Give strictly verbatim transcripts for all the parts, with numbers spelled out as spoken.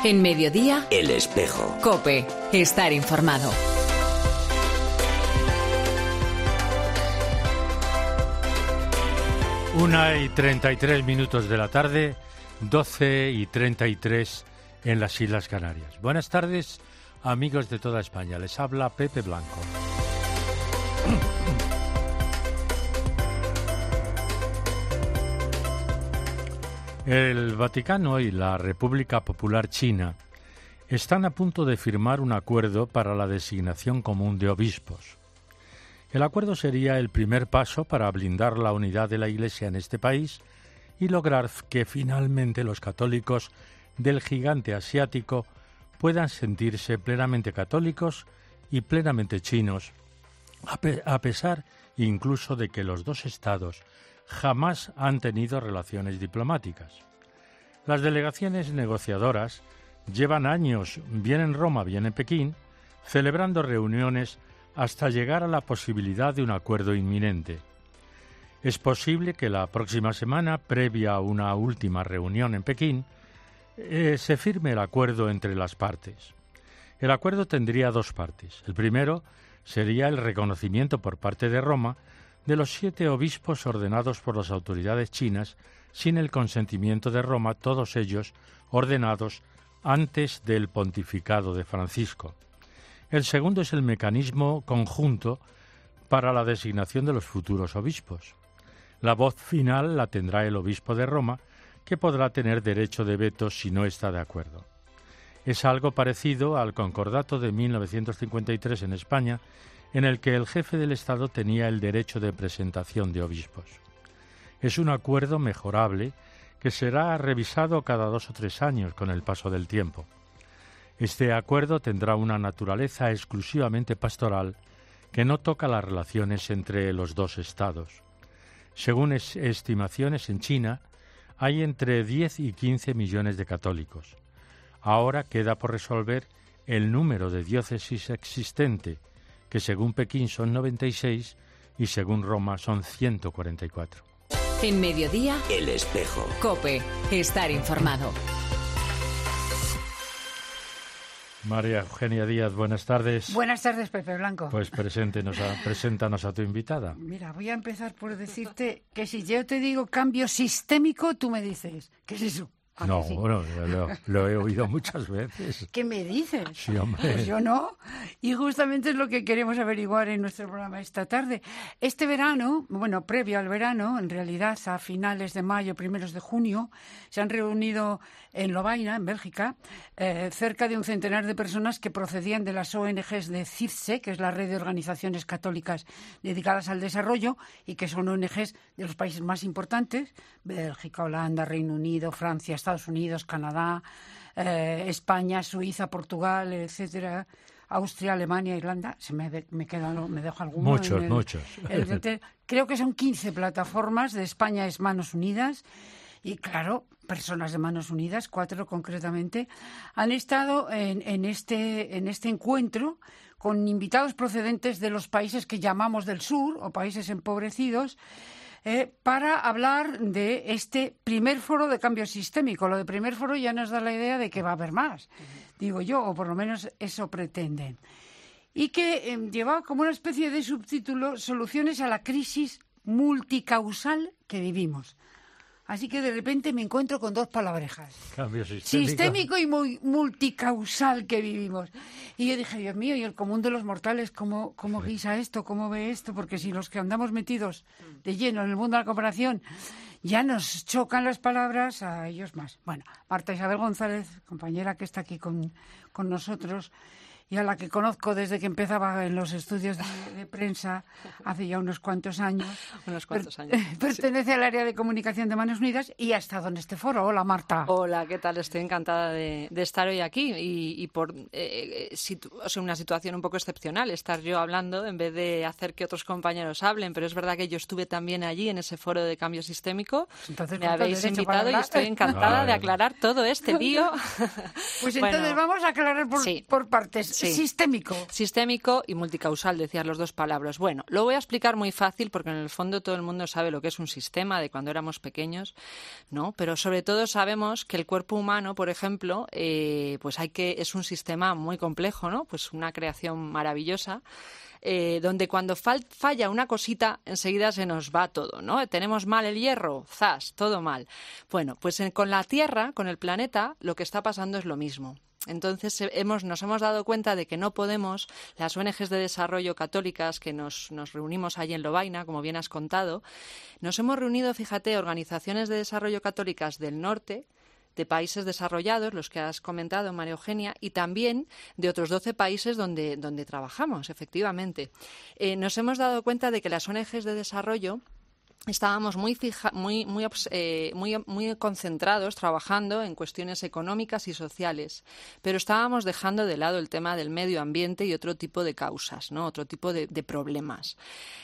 En Mediodía, El Espejo. COPE. Estar informado. Una y treinta y tres minutos de la tarde, doce y treinta y tres en las Islas Canarias. Buenas tardes, amigos de toda España. Les habla Pepe Blanco. El Vaticano y la República Popular China están a punto de firmar un acuerdo para la designación común de obispos. El acuerdo sería el primer paso para blindar la unidad de la Iglesia en este país y lograr que finalmente los católicos del gigante asiático puedan sentirse plenamente católicos y plenamente chinos, a, pe- a pesar incluso de que los dos estados jamás han tenido relaciones diplomáticas. Las delegaciones negociadoras llevan años, bien en Roma, bien en Pekín, celebrando reuniones hasta llegar a la posibilidad de un acuerdo inminente. Es posible que la próxima semana, previa a una última reunión en Pekín, eh, se firme el acuerdo entre las partes. El acuerdo tendría dos partes. El primero sería el reconocimiento por parte de Roma de los siete obispos ordenados por las autoridades chinas sin el consentimiento de Roma, todos ellos ordenados antes del pontificado de Francisco. El segundo es el mecanismo conjunto para la designación de los futuros obispos. La voz final la tendrá el obispo de Roma, que podrá tener derecho de veto si no está de acuerdo. Es algo parecido al concordato de mil novecientos cincuenta y tres en España, en el que el jefe del Estado tenía el derecho de presentación de obispos. Es un acuerdo mejorable que será revisado cada dos o tres años con el paso del tiempo. Este acuerdo tendrá una naturaleza exclusivamente pastoral que no toca las relaciones entre los dos estados. Según es- estimaciones en China, hay entre diez y quince millones de católicos. Ahora queda por resolver el número de diócesis existente, que según Pekín son noventa y seis y según Roma son ciento cuarenta y cuatro. En Mediodía, El Espejo. COPE. Estar informado. María Eugenia Díaz, buenas tardes. Buenas tardes, Pepe Blanco. Pues preséntenos a, preséntanos a tu invitada. Mira, voy a empezar por decirte que si yo te digo cambio sistémico, tú me dices, ¿qué es eso? ¿A No, que sí? bueno, lo, lo he oído muchas veces. ¿Qué me dices? Sí, hombre. Pues yo no. Y justamente es lo que queremos averiguar en nuestro programa esta tarde. Este verano, bueno, previo al verano, en realidad a finales de mayo, primeros de junio, se han reunido en Lovaina, en Bélgica, eh, cerca de un centenar de personas que procedían de las O N Ges de CIRSE, que es la red de organizaciones católicas dedicadas al desarrollo, y que son O N Ges de los países más importantes: Bélgica, Holanda, Reino Unido, Francia, Estados Unidos, Canadá, eh, España, Suiza, Portugal, etcétera, Austria, Alemania, Irlanda. Se me, de, me queda, me dejo alguno. Muchos, en el- muchos. el- creo que son quince plataformas. De España es Manos Unidas. Y claro, personas de Manos Unidas, cuatro concretamente, han estado en, en, este, en este encuentro con invitados procedentes de los países que llamamos del sur o países empobrecidos, eh, para hablar de este primer foro de cambio sistémico. Lo de primer foro ya nos da la idea de que va a haber más, digo yo, o por lo menos eso pretenden. Y que eh, lleva como una especie de subtítulo Soluciones a la crisis multicausal que vivimos. Así que de repente me encuentro con dos palabrejas. Cambio sistémico. Sistémico y muy multicausal que vivimos. Y yo dije, Dios mío, ¿y el común de los mortales cómo, cómo guisa esto? ¿Cómo ve esto? Porque si los que andamos metidos de lleno en el mundo de la cooperación ya nos chocan las palabras, a ellos más. Bueno, Marta Isabel González, compañera que está aquí con, con nosotros, y a la que conozco desde que empezaba en los estudios de, de prensa hace ya unos cuantos años. Unos cuantos Per- años. Pertenece al área de comunicación de Manos Unidas y ha estado en este foro. Hola, Marta. Hola, ¿qué tal? Estoy encantada de, de estar hoy aquí y, y por eh, situ- o sea, una situación un poco excepcional, estar yo hablando en vez de hacer que otros compañeros hablen, pero es verdad que yo estuve también allí en ese foro de cambio sistémico. Entonces, me ¿con todo habéis derecho para invitado y hablar? estoy encantada Vale. de aclarar todo este lío. Pues Bueno, entonces vamos a aclarar por, sí. por partes. Sí. Sistémico. Sistémico y multicausal, decías las dos palabras. Bueno, lo voy a explicar muy fácil porque en el fondo todo el mundo sabe lo que es un sistema de cuando éramos pequeños, ¿no? Pero sobre todo sabemos que el cuerpo humano, por ejemplo, eh, pues hay que es un sistema muy complejo, ¿no? Pues una creación maravillosa. Eh, donde cuando fal- falla una cosita, enseguida se nos va todo, ¿no? Tenemos mal el hierro, zas, todo mal. Bueno, pues en, con la Tierra, con el planeta, lo que está pasando es lo mismo. Entonces hemos, nos hemos dado cuenta de que no podemos, las O N Ges de desarrollo católicas que nos, nos reunimos allí en Lovaina, como bien has contado, nos hemos reunido, fíjate, organizaciones de desarrollo católicas del norte, de países desarrollados, los que has comentado, María Eugenia, y también de otros doce países donde, donde trabajamos, efectivamente. Eh, nos hemos dado cuenta de que las O N Ges de desarrollo estábamos muy, fija, muy, muy, eh, muy, muy concentrados trabajando en cuestiones económicas y sociales, pero estábamos dejando de lado el tema del medio ambiente y otro tipo de causas, ¿no? Otro tipo de, de problemas.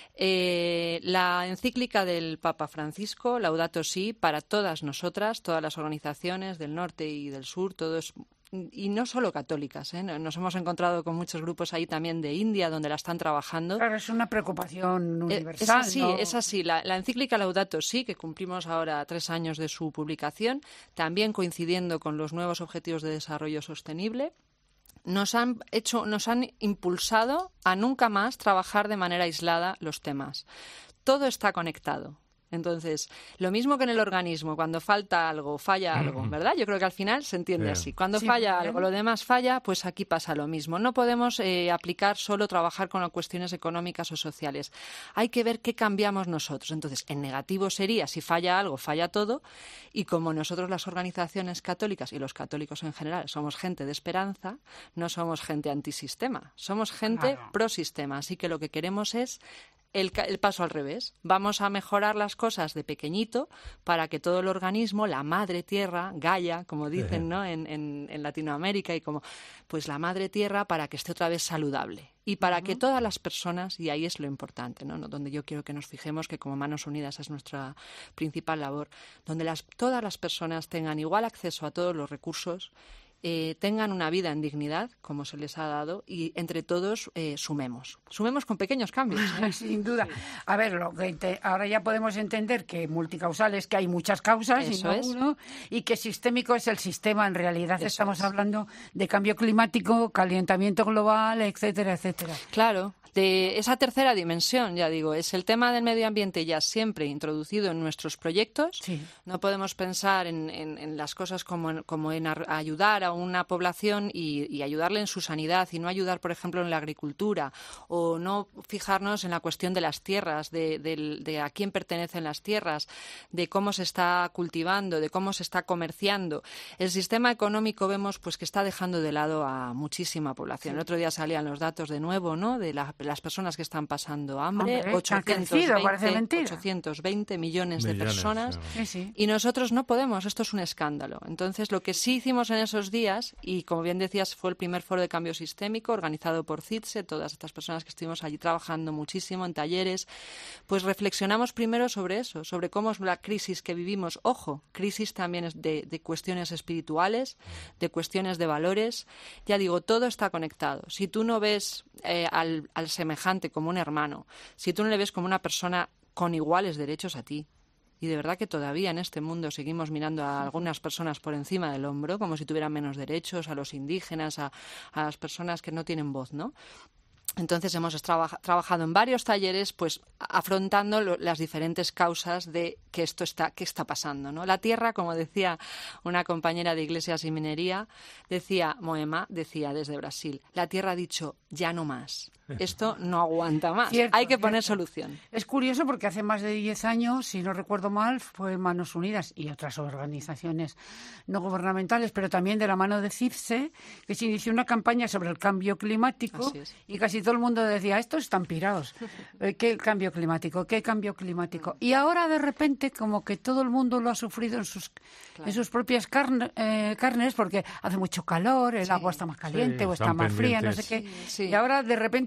Eh, la encíclica del Papa Francisco, Laudato Si, para todas nosotras, todas las organizaciones del norte y del sur, todos, y no solo católicas, ¿eh? Nos hemos encontrado con muchos grupos ahí también de India donde la están trabajando. Claro, es una preocupación universal. Es así, ¿no? es así. La, la encíclica Laudato Si, que cumplimos ahora tres años de su publicación, también coincidiendo con los nuevos Objetivos de Desarrollo Sostenible, nos han hecho, nos han impulsado a nunca más trabajar de manera aislada los temas. Todo está conectado. Entonces, lo mismo que en el organismo, cuando falta algo, falla algo, ¿verdad? Yo creo que al final se entiende Bien. así. Cuando Sí, falla bien. algo, lo demás falla, pues aquí pasa lo mismo. No podemos eh, aplicar solo trabajar con las cuestiones económicas o sociales. Hay que ver qué cambiamos nosotros. Entonces, en negativo sería, si falla algo, falla todo. Y como nosotros las organizaciones católicas y los católicos en general somos gente de esperanza, no somos gente antisistema, somos gente Claro. pro sistema. Así que lo que queremos es El, el paso al revés. Vamos a mejorar las cosas de pequeñito para que todo el organismo, la madre tierra, Gaia, como dicen, ¿no? en, en, en Latinoamérica, y como, pues la madre tierra para que esté otra vez saludable. Y para uh-huh. que todas las personas, y ahí es lo importante, ¿no? Donde yo quiero que nos fijemos, que como Manos Unidas es nuestra principal labor, donde las, todas las personas tengan igual acceso a todos los recursos, Eh, tengan una vida en dignidad, como se les ha dado, y entre todos eh, sumemos. Sumemos con pequeños cambios, ¿eh? Sin duda. Sí. A ver, lo que te, ahora ya podemos entender que multicausal es que hay muchas causas y no es. uno, y que sistémico es el sistema. En realidad Eso estamos es. hablando de cambio climático, calentamiento global, etcétera, etcétera. Claro. De esa tercera dimensión, ya digo, es el tema del medio ambiente ya siempre introducido en nuestros proyectos. Sí. No podemos pensar en, en, en las cosas como en, como en a, ayudar a una población y, y ayudarle en su sanidad y no ayudar, por ejemplo, en la agricultura, o no fijarnos en la cuestión de las tierras, de, de, de a quién pertenecen las tierras, de cómo se está cultivando, de cómo se está comerciando. El sistema económico vemos pues que está dejando de lado a muchísima población. Sí. El otro día salían los datos de nuevo, ¿no?, de la las personas que están pasando hambre, Hombre, ochocientos veinte, ochocientos veinte millones, millones de personas, sí. Sí. Y nosotros no podemos, esto es un escándalo. Entonces, lo que sí hicimos en esos días, y como bien decías, fue el primer foro de cambio sistémico organizado por CITSE, todas estas personas que estuvimos allí trabajando muchísimo en talleres, pues reflexionamos primero sobre eso, sobre cómo es la crisis que vivimos. Ojo, crisis también es de, de cuestiones espirituales, de cuestiones de valores. Ya digo, todo está conectado. Si tú no ves eh, al, al semejante como un hermano, si tú no le ves como una persona con iguales derechos a ti, y de verdad que todavía en este mundo seguimos mirando a algunas personas por encima del hombro, como si tuvieran menos derechos, a los indígenas, a, a las personas que no tienen voz, ¿no? Entonces hemos traba- trabajado en varios talleres, pues afrontando lo, las diferentes causas de que esto está, que está pasando, ¿no? La tierra, como decía una compañera de Iglesias y Minería, decía Moema, decía desde Brasil, la tierra ha dicho ya no más. Esto no aguanta más. Cierto, Hay que poner cierto. solución. Es curioso porque hace más de diez años, si no recuerdo mal, fue Manos Unidas y otras organizaciones no gubernamentales, pero también de la mano de CITSE, que se inició una campaña sobre el cambio climático y casi todo el mundo decía, estos están pirados. ¿Qué cambio climático? ¿Qué cambio climático? Y ahora de repente como que todo el mundo lo ha sufrido en sus, claro. en sus propias carne, eh, carnes porque hace mucho calor, el sí. agua está más caliente sí, o está más fría, no sé qué. Sí, sí. Y ahora de repente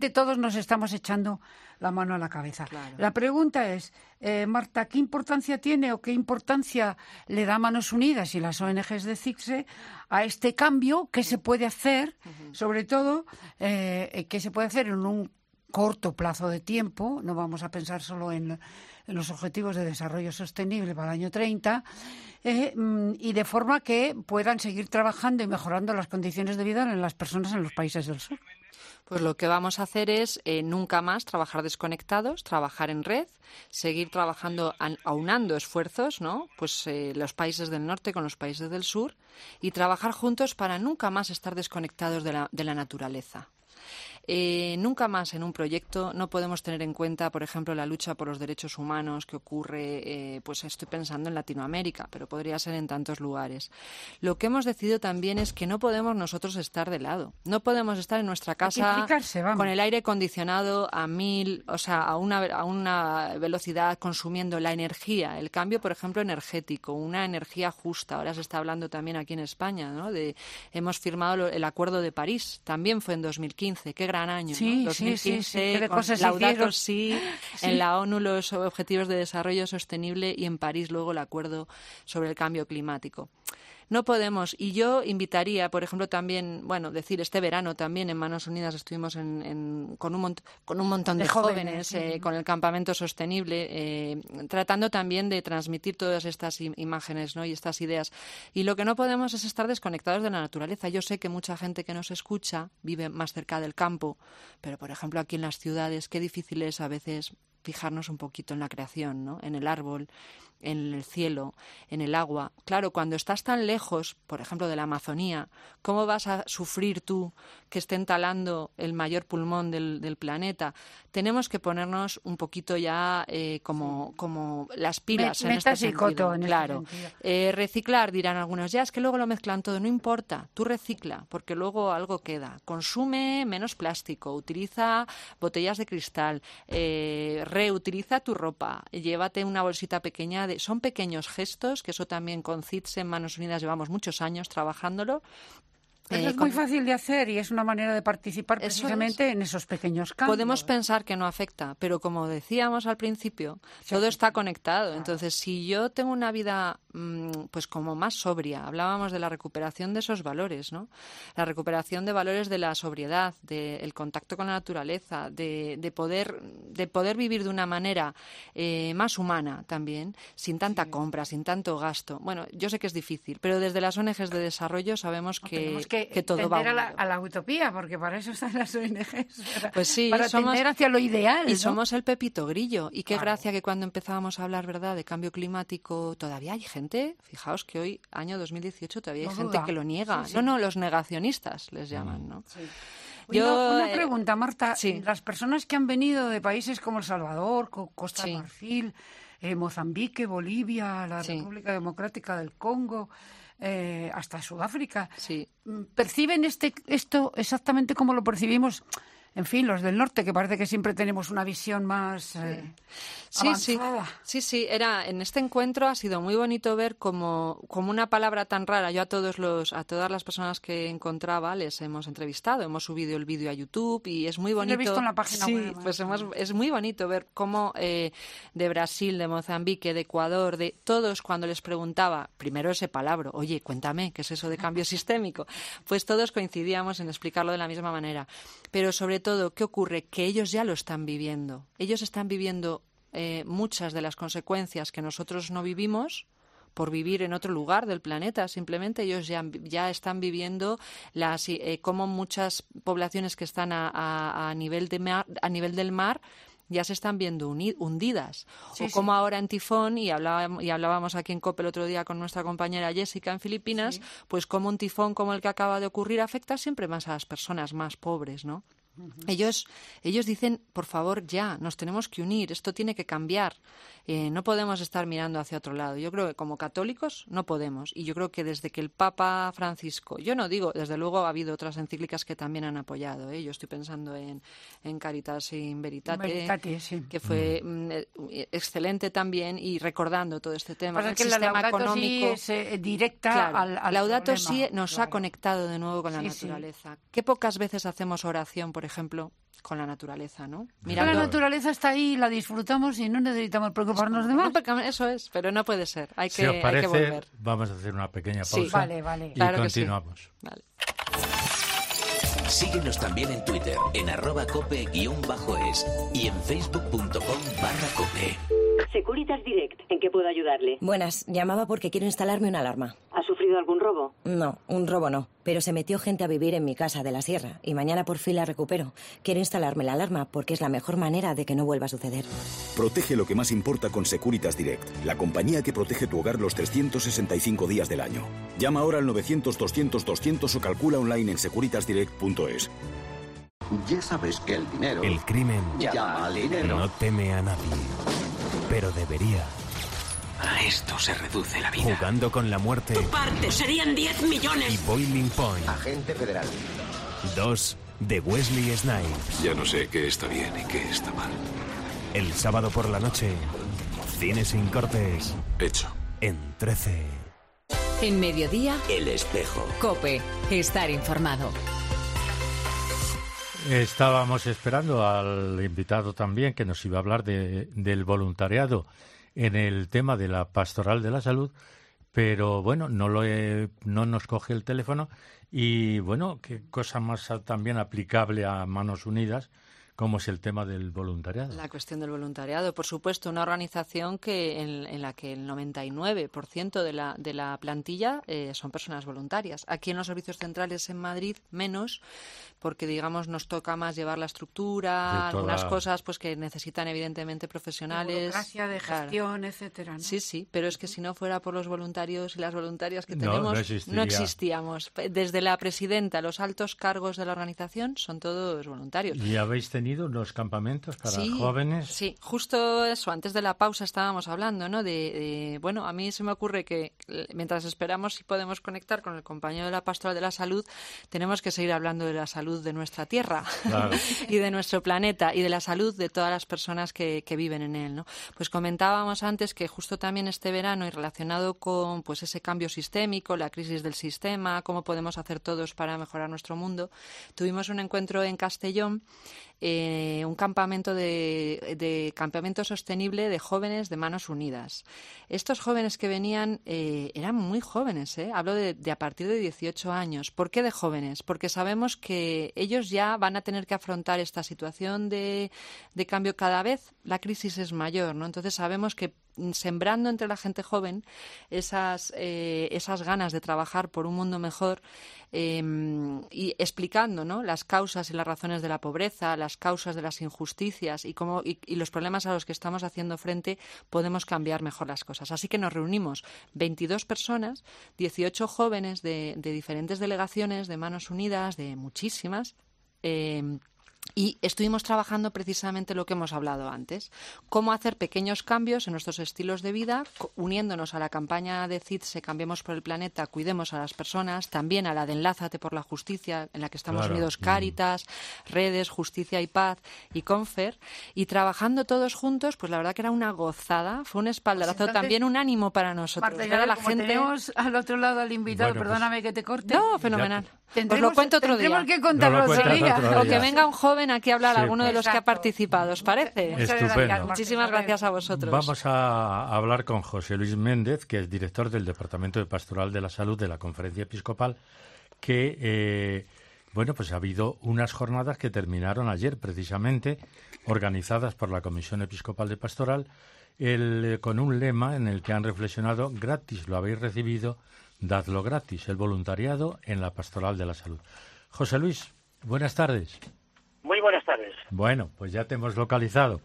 entre todos nos estamos echando la mano a la cabeza. Claro. La pregunta es, eh, Marta, ¿qué importancia tiene o qué importancia le da Manos Unidas y las O N Ges de CICSE a este cambio? ¿Qué se puede hacer? Uh-huh. Sobre todo, eh, ¿qué se puede hacer en un corto plazo de tiempo? No vamos a pensar solo en, en los Objetivos de Desarrollo Sostenible para el año treinta, eh, y de forma que puedan seguir trabajando y mejorando las condiciones de vida en las personas en los países del sur. Pues lo que vamos a hacer es eh, nunca más trabajar desconectados, trabajar en red, seguir trabajando, aunando esfuerzos, ¿no? Pues eh, los países del norte con los países del sur, y trabajar juntos para nunca más estar desconectados de la, de la naturaleza. Eh, nunca más en un proyecto no podemos tener en cuenta, por ejemplo, la lucha por los derechos humanos que ocurre, eh, pues estoy pensando en Latinoamérica, pero podría ser en tantos lugares. Lo que hemos decidido también es que no podemos nosotros estar de lado. No podemos estar en nuestra casa con el aire acondicionado a mil, o sea, a una, a una velocidad, consumiendo la energía. El cambio, por ejemplo, energético, una energía justa. Ahora se está hablando también aquí en España, ¿no? De, hemos firmado el Acuerdo de París, también fue en dos mil quince. Qué gran año, sí, ¿no? dos mil quince, sí, sí, sí. Con Laudato Si, sí, en la ONU los Objetivos de Desarrollo Sostenible y en París luego el Acuerdo sobre el Cambio Climático. No podemos, y yo invitaría, por ejemplo, también, bueno, decir, este verano también en Manos Unidas estuvimos en, en, con, un mont- con un montón de, de jóvenes, jóvenes sí. eh, con el campamento sostenible, eh, tratando también de transmitir todas estas im- imágenes, ¿no? Y estas ideas. Y lo que no podemos es estar desconectados de la naturaleza. Yo sé que mucha gente que nos escucha vive más cerca del campo, pero, por ejemplo, aquí en las ciudades, qué difícil es a veces fijarnos un poquito en la creación, ¿no? En el árbol, en el cielo, en el agua. Claro, cuando estás tan lejos, por ejemplo, de la Amazonía, ¿cómo vas a sufrir tú que estén talando el mayor pulmón del, del planeta? Tenemos que ponernos un poquito ya eh, como, como las pilas Me, en este sentido. En claro. este sentido. Eh, reciclar, dirán algunos, ya es que luego lo mezclan todo. No importa, tú recicla, porque luego algo queda. Consume menos plástico, utiliza botellas de cristal, eh, reutiliza tu ropa, llévate una bolsita pequeña. De, son pequeños gestos, que eso también con CICSE en Manos Unidas llevamos muchos años trabajándolo. Eso eh, es muy fácil de hacer y es una manera de participar precisamente es. en esos pequeños cambios. Podemos pensar que no afecta, pero como decíamos al principio, sí, todo está conectado. Claro. Entonces, si yo tengo una vida mmm, pues como más sobria, hablábamos de la recuperación de esos valores, ¿no? La recuperación de valores de la sobriedad, del contacto con la naturaleza, de, de, poder, de poder vivir de una manera eh, más humana también, sin tanta sí. compra, sin tanto gasto. Bueno, yo sé que es difícil, pero desde las O N Ges de desarrollo sabemos que... que que todo va a la, a la utopía, porque para eso están las O N Ges, para, pues sí, para somos, tender hacia lo ideal, y ¿no? somos el pepito grillo. Y qué claro. gracia que cuando empezábamos a hablar, ¿verdad?, de cambio climático, todavía hay gente, fijaos que hoy, año dos mil dieciocho, todavía hay no gente duda. que lo niega. Sí, sí. No, no, los negacionistas les llaman, ¿no? Sí. Yo, una pregunta, Marta. Sí. Las personas que han venido de países como El Salvador, Costa de sí. Marfil, eh, Mozambique, Bolivia, la sí. República Democrática del Congo... Eh, hasta Sudáfrica, sí. ¿perciben este esto exactamente como lo percibimos? En fin, los del norte, que parece que siempre tenemos una visión más eh, sí, avanzada. Sí, sí, sí. Era, en este encuentro ha sido muy bonito ver como, como una palabra tan rara. Yo a todos los, a todas las personas que encontraba les hemos entrevistado, hemos subido el vídeo a YouTube y es muy bonito. Lo he visto en la página sí, web. Pues hemos, es muy bonito ver cómo eh, de Brasil, de Mozambique, de Ecuador, de todos, cuando les preguntaba, primero ese palabra, oye, cuéntame, ¿qué es eso de cambio sistémico? Pues todos coincidíamos en explicarlo de la misma manera. Pero sobre todo, ¿qué ocurre? Que ellos ya lo están viviendo. Ellos están viviendo eh, muchas de las consecuencias que nosotros no vivimos por vivir en otro lugar del planeta. Simplemente ellos ya, ya están viviendo las, eh, como muchas poblaciones que están a, a, a, nivel de mar, a nivel del mar ya se están viendo uni, hundidas. Sí, o como sí. ahora en tifón, y hablábamos, y hablábamos aquí en COPE el otro día con nuestra compañera Jessica en Filipinas, sí. pues como un tifón como el que acaba de ocurrir afecta siempre más a las personas más pobres, ¿no? Uh-huh. Ellos, ellos dicen, por favor, ya, nos tenemos que unir, esto tiene que cambiar. Eh, no podemos estar mirando hacia otro lado. Yo creo que como católicos no podemos. Y yo creo que desde que el Papa Francisco, yo no digo, desde luego ha habido otras encíclicas que también han apoyado. ¿eh? Yo estoy pensando en, en Caritas in Veritate, Veritate sí. que fue mm. excelente también, y recordando todo este tema. Pasa el que sistema la económico. Sí es eh, directa claro, al, al Laudato problema. Si nos claro. ha conectado de nuevo con la sí, naturaleza. Sí. ¿Qué pocas veces hacemos oración, por ejemplo, con la naturaleza, ¿no? Mirando... La naturaleza está ahí, la disfrutamos y no necesitamos preocuparnos de más. No, eso es, pero no puede ser. Hay que, si os parece, hay que volver. Vamos a hacer una pequeña pausa. Sí, vale, vale. Y claro continuamos. Que sí. Vale. Síguenos también en Twitter, en arroba cope guión bajo es y en facebook.com barra cope. Securitas Direct, ¿en qué puedo ayudarle? Buenas, llamaba porque quiero instalarme una alarma. ¿Ha sufrido algún robo? No, un robo no, pero se metió gente a vivir en mi casa de la sierra y mañana por fin la recupero. Quiero instalarme la alarma porque es la mejor manera de que no vuelva a suceder. Protege lo que más importa con Securitas Direct, la compañía que protege tu hogar los trescientos sesenta y cinco días del año. Llama ahora al novecientos doscientos doscientos o calcula online en securitas direct punto es. Ya sabes que el dinero... El crimen llama al dinero. No teme a nadie, pero debería. A esto se reduce la vida. Jugando con la muerte. Tu parte serían diez millones. Y Boiling Point. Agente federal. Dos de Wesley Snipes. Ya no sé qué está bien y qué está mal. El sábado por la noche, Cine sin cortes. Hecho. En trece. En Mediodía, El Espejo. COPE. Estar informado. Estábamos esperando al invitado también que nos iba a hablar de, del voluntariado en el tema de la pastoral de la salud, pero bueno, no lo he, no nos coge el teléfono y bueno, qué cosa más también aplicable a Manos Unidas, como es el tema del voluntariado. La cuestión del voluntariado, por supuesto, una organización que en, en la que el noventa y nueve por ciento de la, de la plantilla eh, son personas voluntarias. Aquí en los servicios centrales en Madrid, menos, porque, digamos, nos toca más llevar la estructura, toda... algunas cosas pues que necesitan, evidentemente, profesionales. De burocracia, de gestión, claro. etcétera, ¿no? Sí, sí, pero es que si no fuera por los voluntarios y las voluntarias que no, tenemos, no, existiría. no existíamos. Desde la presidenta, los altos cargos de la organización son todos voluntarios. ¿Y habéis tenido unos campamentos para sí, jóvenes? Sí, justo eso, antes de la pausa estábamos hablando, ¿no? De, de, bueno, a mí se me ocurre que mientras esperamos si podemos conectar con el compañero de la Pastoral de la Salud, tenemos que seguir hablando de la salud de nuestra tierra, claro. y de nuestro planeta y de la salud de todas las personas que, que viven en él, ¿no? Pues comentábamos antes que justo también este verano y relacionado con pues ese cambio sistémico, la crisis del sistema, cómo podemos hacer todos para mejorar nuestro mundo, tuvimos un encuentro en Castellón, eh, un campamento de, de campamento sostenible de jóvenes de Manos Unidas. Estos jóvenes que venían eh, eran muy jóvenes, ¿eh? Hablo de, de a partir de dieciocho años. ¿Por qué de jóvenes? Porque sabemos que ellos ya van a tener que afrontar esta situación de, de cambio cada vez. La crisis es mayor, ¿no? Entonces sabemos que sembrando entre la gente joven esas, eh, esas ganas de trabajar por un mundo mejor eh, y explicando, ¿no?, las causas y las razones de la pobreza, las causas de las injusticias y, cómo, y, y los problemas a los que estamos haciendo frente, podemos cambiar mejor las cosas. Así que nos reunimos veintidós personas, dieciocho jóvenes de, de diferentes delegaciones de Manos Unidas, de muchísimas, eh, y estuvimos trabajando precisamente lo que hemos hablado antes, cómo hacer pequeños cambios en nuestros estilos de vida, uniéndonos a la campaña de C I D S E Cambiemos por el Planeta, Cuidemos a las Personas, también a la de Enlázate por la Justicia, en la que estamos claro. unidos Cáritas, mm. Redes, Justicia y Paz y Confer, y trabajando todos juntos, pues la verdad que era una gozada, fue un espaldarazo, pues entonces, también un ánimo para nosotros. Marta, ya, la como gente... tenemos al otro lado al invitado, bueno, perdóname pues, que te corte. No, fenomenal. Os lo cuento otro día. Tendremos que contarlo no otro día. Otro día. O que venga un joven aquí a hablar, sí, alguno de los exacto. que ha participado, ¿os parece? Estupendo. Muchísimas gracias a vosotros. Vamos a hablar con José Luis Méndez, que es director del Departamento de Pastoral de la Salud de la Conferencia Episcopal, que, eh, bueno, pues ha habido unas jornadas que terminaron ayer, precisamente, organizadas por la Comisión Episcopal de Pastoral, el, con un lema en el que han reflexionado: gratis lo habéis recibido, dadlo gratis, el voluntariado en la Pastoral de la Salud. José Luis, buenas tardes. Muy buenas tardes. Bueno, pues ya te hemos localizado.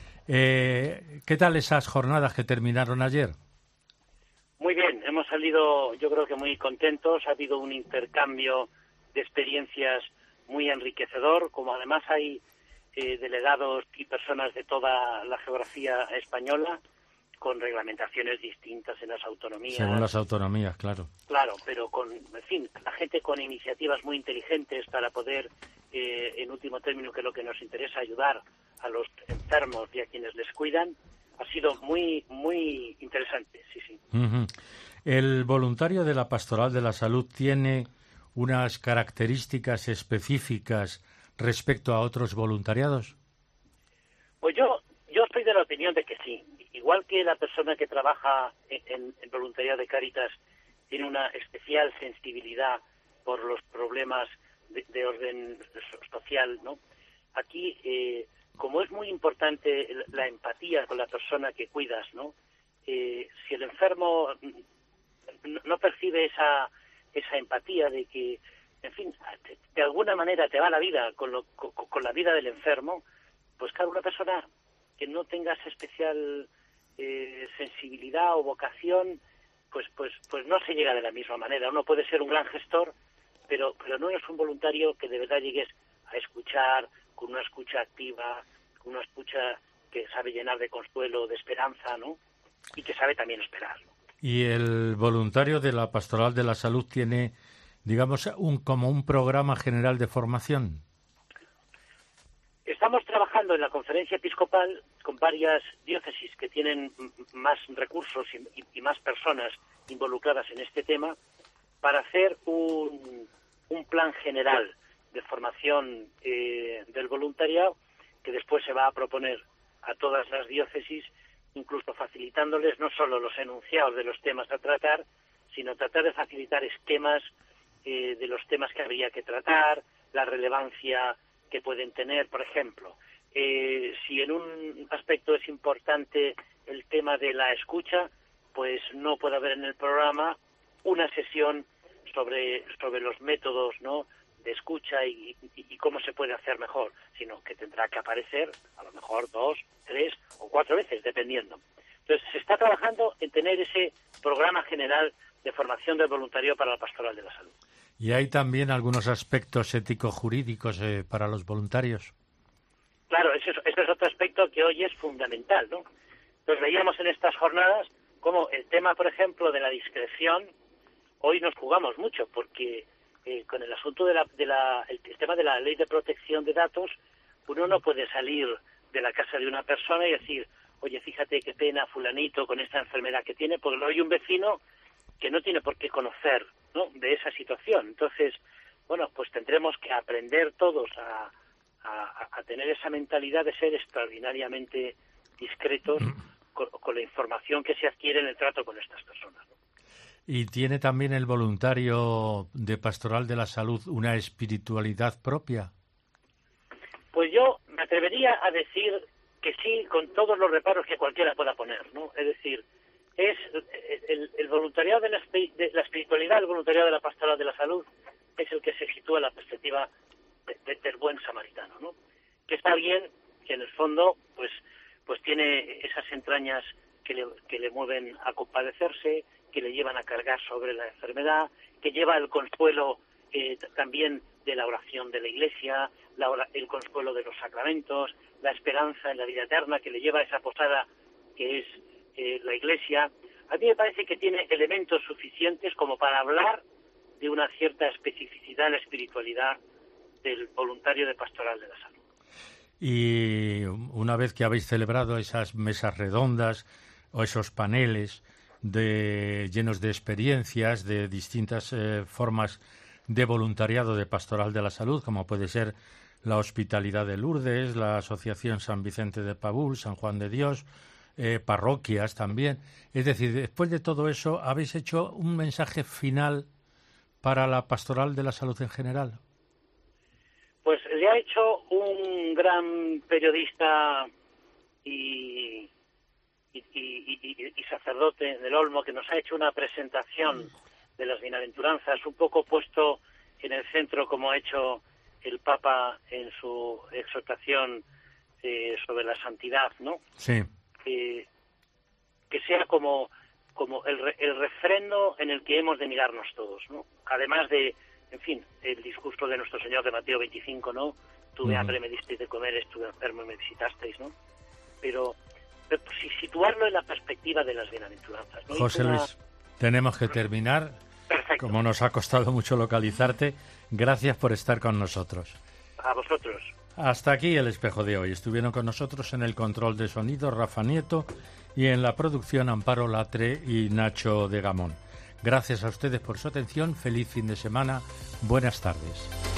Eh, ¿Qué tal esas jornadas que terminaron ayer? Muy bien, hemos salido yo creo que muy contentos, ha habido un intercambio de experiencias muy enriquecedor, como además hay eh, delegados y personas de toda la geografía española, con reglamentaciones distintas en las autonomías. Según las autonomías, claro. Claro, pero con, en fin, la gente con iniciativas muy inteligentes para poder, eh, en último término, que es lo que nos interesa, ayudar a los enfermos y a quienes les cuidan, ha sido muy, muy interesante, sí, sí. Uh-huh. El voluntario de la Pastoral de la Salud tiene unas características específicas respecto a otros voluntariados? Pues yo, yo estoy de la opinión de que sí. Igual que la persona que trabaja en, en voluntariado de Cáritas tiene una especial sensibilidad por los problemas de, de orden social, ¿no? Aquí, eh, como es muy importante la empatía con la persona que cuidas, ¿no? Eh, si el enfermo no, no percibe esa esa empatía de que, en fin, de, de alguna manera te va la vida con, lo, con, con la vida del enfermo, pues claro, una persona que no tenga esa especial eh, sensibilidad o vocación, pues pues pues no se llega de la misma manera. Uno puede ser un gran gestor, pero pero no eres un voluntario que de verdad llegues a escuchar con una escucha activa, con una escucha que sabe llenar de consuelo, de esperanza, ¿no? Y que sabe también esperar, ¿no? Y el voluntario de la Pastoral de la Salud tiene, digamos, un como un programa general de formación. Estamos trabajando en la conferencia episcopal con varias diócesis que tienen más recursos y, y, y más personas involucradas en este tema para hacer un, un plan general de formación eh, del voluntariado que después se va a proponer a todas las diócesis, incluso facilitándoles no solo los enunciados de los temas a tratar, sino tratar de facilitar esquemas eh, de los temas que habría que tratar, la relevancia que pueden tener. Por ejemplo, eh, si en un aspecto es importante el tema de la escucha, pues no puede haber en el programa una sesión sobre sobre los métodos, ¿no?, de escucha y, y, y cómo se puede hacer mejor, sino que tendrá que aparecer a lo mejor dos, tres o cuatro veces, dependiendo. Entonces, se está trabajando en tener ese programa general de formación del voluntario para la Pastoral de la Salud. ¿Y hay también algunos aspectos ético-jurídicos eh, para los voluntarios? Claro, ese es, ese es otro aspecto que hoy es fundamental, ¿no? Entonces, veíamos en estas jornadas cómo el tema, por ejemplo, de la discreción, hoy nos jugamos mucho, porque eh, con el asunto de la, de la, el tema de la ley de protección de datos, uno no puede salir de la casa de una persona y decir, oye, fíjate qué pena fulanito con esta enfermedad que tiene, porque no hay un vecino que no tiene por qué conocer, ¿no?, de esa situación. Entonces, bueno, pues tendremos que aprender todos a, a, a tener esa mentalidad de ser extraordinariamente discretos con, con la información que se adquiere en el trato con estas personas, ¿no? ¿Y tiene también el voluntario de Pastoral de la Salud una espiritualidad propia? Pues yo me atrevería a decir que sí, con todos los reparos que cualquiera pueda poner, ¿no? Es decir, es el, el voluntariado de la, de la espiritualidad, el voluntariado de la Pastoral de la Salud, es el que se sitúa en la perspectiva de, de, del buen samaritano, ¿no? Que está bien, que en el fondo, pues, pues tiene esas entrañas que le, que le mueven a compadecerse, que le llevan a cargar sobre la enfermedad, que lleva el consuelo eh, también de la oración de la Iglesia, la ora, el consuelo de los sacramentos, la esperanza en la vida eterna, que le lleva a esa posada que es eh, la Iglesia. A mí me parece que tiene elementos suficientes como para hablar de una cierta especificidad en la espiritualidad del voluntario de Pastoral de la Salud. Y una vez que habéis celebrado esas mesas redondas o esos paneles de, llenos de experiencias, de distintas eh, formas de voluntariado de Pastoral de la Salud, como puede ser la Hospitalidad de Lourdes, la Asociación San Vicente de Paúl, San Juan de Dios, eh, parroquias también. Es decir, después de todo eso, ¿habéis hecho un mensaje final para la Pastoral de la Salud en general? Pues le ha hecho un gran periodista y, y, y, y, y sacerdote del Olmo, que nos ha hecho una presentación de las bienaventuranzas, un poco puesto en el centro, como ha hecho el Papa en su exhortación eh, sobre la santidad, ¿no? Sí. Eh, que sea como, como el, el refrendo en el que hemos de mirarnos todos, ¿no? Además de, en fin, el discurso de nuestro Señor de Mateo veinticinco, ¿no? Tuve uh-huh. hambre, me disteis de comer, estuve enfermo y me visitasteis, ¿no? Pero, pero si situarlo en la perspectiva de las bienaventuranzas, ¿no? José una... Luis, tenemos que terminar. Perfecto. Como nos ha costado mucho localizarte, gracias por estar con nosotros. A vosotros. Hasta aquí el espejo de hoy. Estuvieron con nosotros en el control de sonido Rafa Nieto y en la producción Amparo Latre y Nacho de Gamón. Gracias a ustedes por su atención. Feliz fin de semana. Buenas tardes.